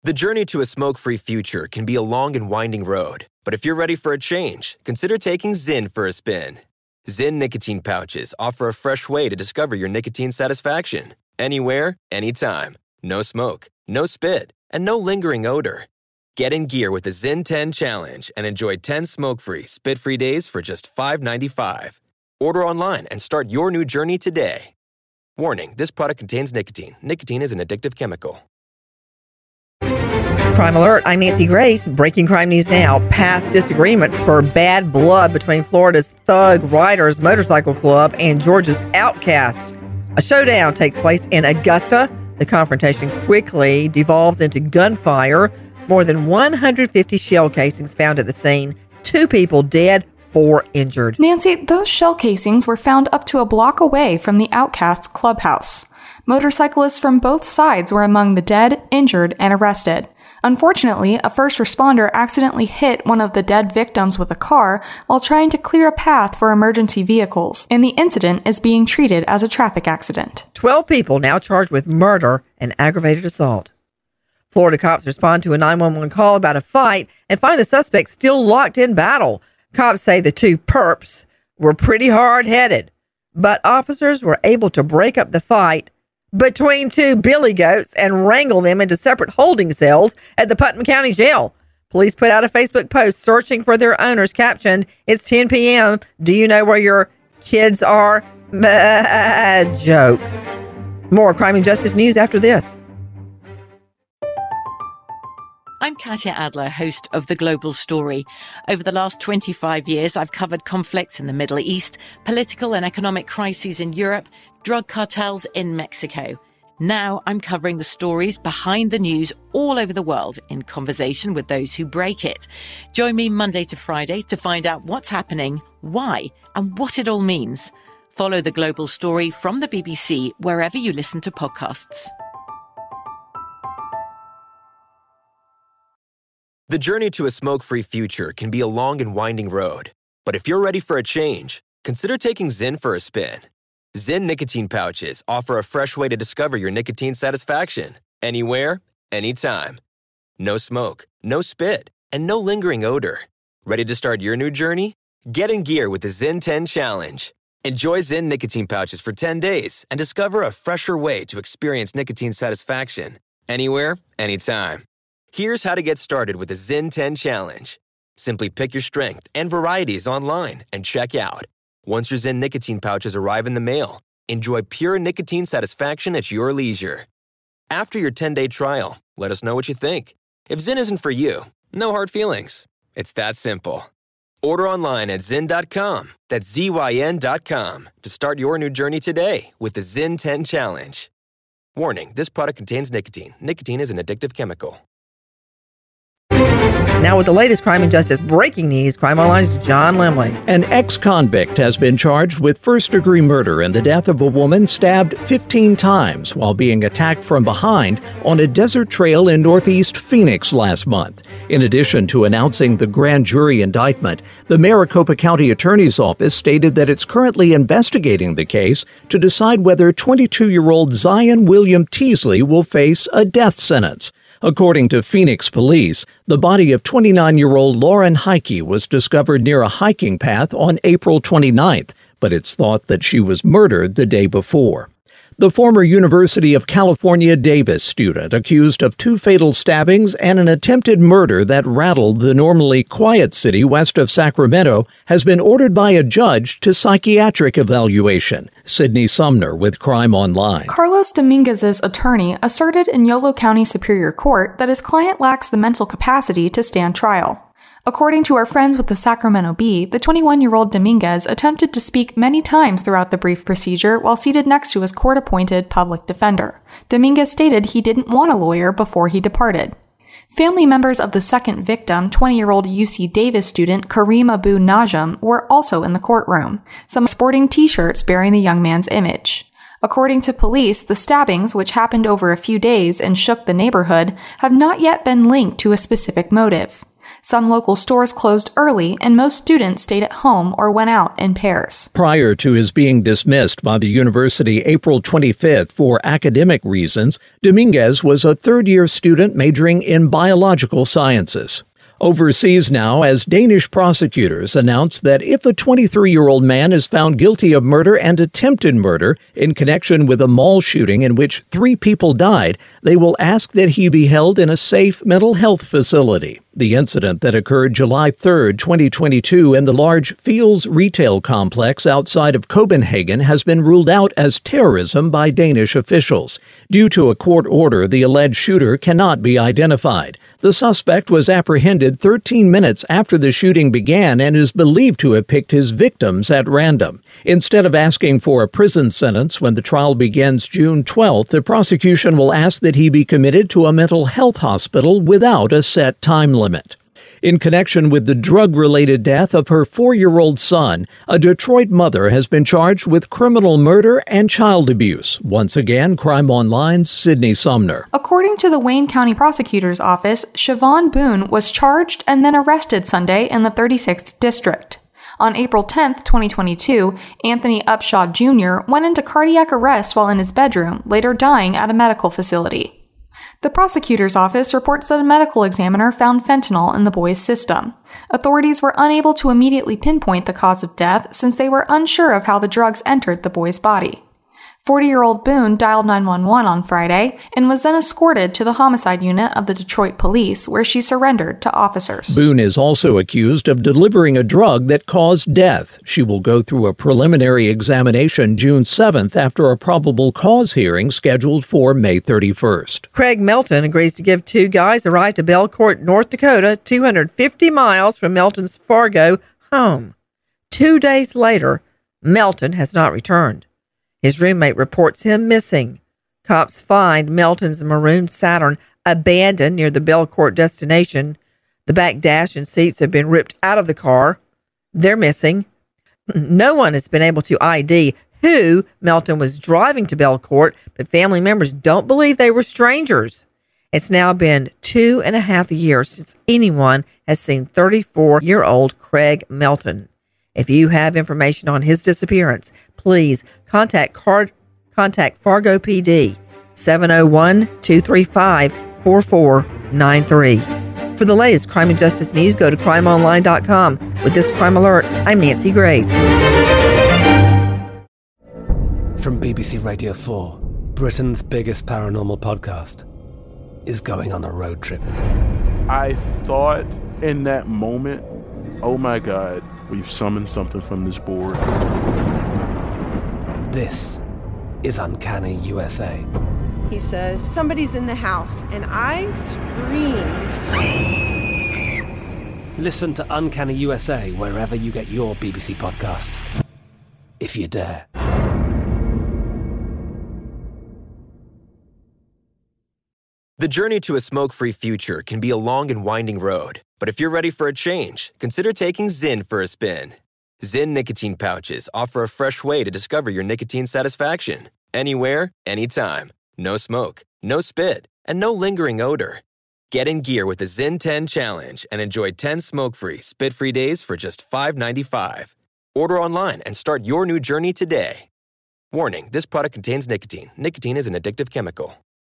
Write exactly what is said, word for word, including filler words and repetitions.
The journey to a smoke-free future can be a long and winding road, but if you're ready for a change, consider taking Zyn for a spin. Zyn nicotine pouches offer a fresh way to discover your nicotine satisfaction. Anywhere, anytime. No smoke, no spit, and no lingering odor. Get in gear with the Zyn ten Challenge and enjoy ten smoke-free, spit-free days for just five dollars and ninety-five cents. Order online and start your new journey today. Warning, this product contains nicotine. Nicotine is an addictive chemical. Crime Alert, I'm Nancy Grace. Breaking crime news now. Past disagreements spur bad blood between Florida's Thug Riders Motorcycle Club and Georgia's Outcasts. A showdown takes place in Augusta. The confrontation quickly devolves into gunfire. More than one hundred fifty shell casings found at the scene. Two people dead, four injured. Nancy, those shell casings were found up to a block away from the Outcasts clubhouse. Motorcyclists from both sides were among the dead, injured, and arrested. Unfortunately, a first responder accidentally hit one of the dead victims with a car while trying to clear a path for emergency vehicles, and the incident is being treated as a traffic accident. Twelve people now charged with murder and aggravated assault. Florida cops respond to a nine one one call about a fight and find the suspect still locked in battle. Cops say the two perps were pretty hard-headed, but officers were able to break up the fight between two billy goats and wrangle them into separate holding cells at the Putnam County Jail. Police put out a Facebook post searching for their owners, captioned, "It's ten p.m. Do you know where your kids are?" Bad joke. More crime and justice news after this. I'm Katya Adler, host of The Global Story. Over the last twenty-five years, I've covered conflicts in the Middle East, political and economic crises in Europe, drug cartels in Mexico. Now I'm covering the stories behind the news all over the world in conversation with those who break it. Join me Monday to Friday to find out what's happening, why, and what it all means. Follow The Global Story from the B B C wherever you listen to podcasts. The journey to a smoke-free future can be a long and winding road, but if you're ready for a change, consider taking Zyn for a spin. Zyn nicotine pouches offer a fresh way to discover your nicotine satisfaction. Anywhere, anytime. No smoke, no spit, and no lingering odor. Ready to start your new journey? Get in gear with the Zyn ten Challenge. Enjoy Zyn nicotine pouches for ten days and discover a fresher way to experience nicotine satisfaction. Anywhere, anytime. Here's how to get started with the Zyn ten Challenge. Simply pick your strength and varieties online and check out. Once your Zyn nicotine pouches arrive in the mail, enjoy pure nicotine satisfaction at your leisure. After your ten-day trial, let us know what you think. If Zyn isn't for you, no hard feelings. It's that simple. Order online at zyn dot com, that's Z Y N dot com, to start your new journey today with the Zyn ten Challenge. Warning, this product contains nicotine. Nicotine is an addictive chemical. Now with the latest crime and justice breaking news, Crime Online's John Lemley. An ex-convict has been charged with first-degree murder in the death of a woman stabbed fifteen times while being attacked from behind on a desert trail in northeast Phoenix last month. In addition to announcing the grand jury indictment, the Maricopa County Attorney's Office stated that it's currently investigating the case to decide whether twenty-two-year-old Zion William Teasley will face a death sentence. According to Phoenix police, the body of twenty-nine-year-old Lauren Heike was discovered near a hiking path on April twenty-ninth, but it's thought that she was murdered the day before. The former University of California Davis student, accused of two fatal stabbings and an attempted murder that rattled the normally quiet city west of Sacramento, has been ordered by a judge to psychiatric evaluation. Sydney Sumner with Crime Online. Carlos Dominguez's attorney asserted in Yolo County Superior Court that his client lacks the mental capacity to stand trial. According to our friends with the Sacramento Bee, the twenty-one-year-old Dominguez attempted to speak many times throughout the brief procedure while seated next to his court-appointed public defender. Dominguez stated he didn't want a lawyer before he departed. Family members of the second victim, twenty-year-old U C Davis student Kareem Abu Najm, were also in the courtroom, some sporting t-shirts bearing the young man's image. According to police, the stabbings, which happened over a few days and shook the neighborhood, have not yet been linked to a specific motive. Some local stores closed early, and most students stayed at home or went out in pairs. Prior to his being dismissed by the university April twenty-fifth for academic reasons, Dominguez was a third-year student majoring in biological sciences. Overseas now, as Danish prosecutors announce that if a twenty-three-year-old man is found guilty of murder and attempted murder in connection with a mall shooting in which three people died, they will ask that he be held in a safe mental health facility. The incident that occurred July third, twenty twenty-two in the large Fields retail complex outside of Copenhagen has been ruled out as terrorism by Danish officials. Due to a court order, the alleged shooter cannot be identified. The suspect was apprehended thirteen minutes after the shooting began and is believed to have picked his victims at random. Instead of asking for a prison sentence when the trial begins June twelfth, the prosecution will ask that he be committed to a mental health hospital without a set time limit. In connection with the drug-related death of her four-year-old son, a Detroit mother has been charged with criminal murder and child abuse. Once again, Crime Online's Sydney Sumner. According to the Wayne County Prosecutor's Office, Siobhan Boone was charged and then arrested Sunday in the thirty-sixth District. On April tenth, twenty twenty-two, Anthony Upshaw Junior went into cardiac arrest while in his bedroom, later dying at a medical facility. The prosecutor's office reports that a medical examiner found fentanyl in the boy's system. Authorities were unable to immediately pinpoint the cause of death since they were unsure of how the drugs entered the boy's body. forty-year-old Boone dialed nine one one on Friday and was then escorted to the homicide unit of the Detroit Police, where she surrendered to officers. Boone is also accused of delivering a drug that caused death. She will go through a preliminary examination June seventh after a probable cause hearing scheduled for May thirty-first. Craig Melton agrees to give two guys a ride to Belcourt, North Dakota, two hundred fifty miles from Melton's Fargo home. Two days later, Melton has not returned. His roommate reports him missing. Cops find Melton's maroon Saturn abandoned near the Belcourt destination. The back dash and seats have been ripped out of the car. They're missing. No one has been able to I D who Melton was driving to Belcourt, but family members don't believe they were strangers. It's now been two and a half years since anyone has seen thirty-four-year-old Craig Melton. If you have information on his disappearance, please contact Card, contact Fargo P D, seven oh one, two three five, four four nine three. For the latest crime and justice news, go to crime online dot com. With this crime alert, I'm Nancy Grace. From B B C Radio four, Britain's biggest paranormal podcast is going on a road trip. I thought in that moment, oh my God, we've summoned something from this board. This is Uncanny U S A. He says, somebody's in the house, and I screamed. Listen to Uncanny U S A wherever you get your B B C podcasts, if you dare. The journey to a smoke-free future can be a long and winding road. But if you're ready for a change, consider taking Zyn for a spin. Zyn nicotine pouches offer a fresh way to discover your nicotine satisfaction. Anywhere, anytime. No smoke, no spit, and no lingering odor. Get in gear with the Zyn ten Challenge and enjoy ten smoke-free, spit-free days for just five dollars and ninety-five cents. Order online and start your new journey today. Warning, this product contains nicotine. Nicotine is an addictive chemical.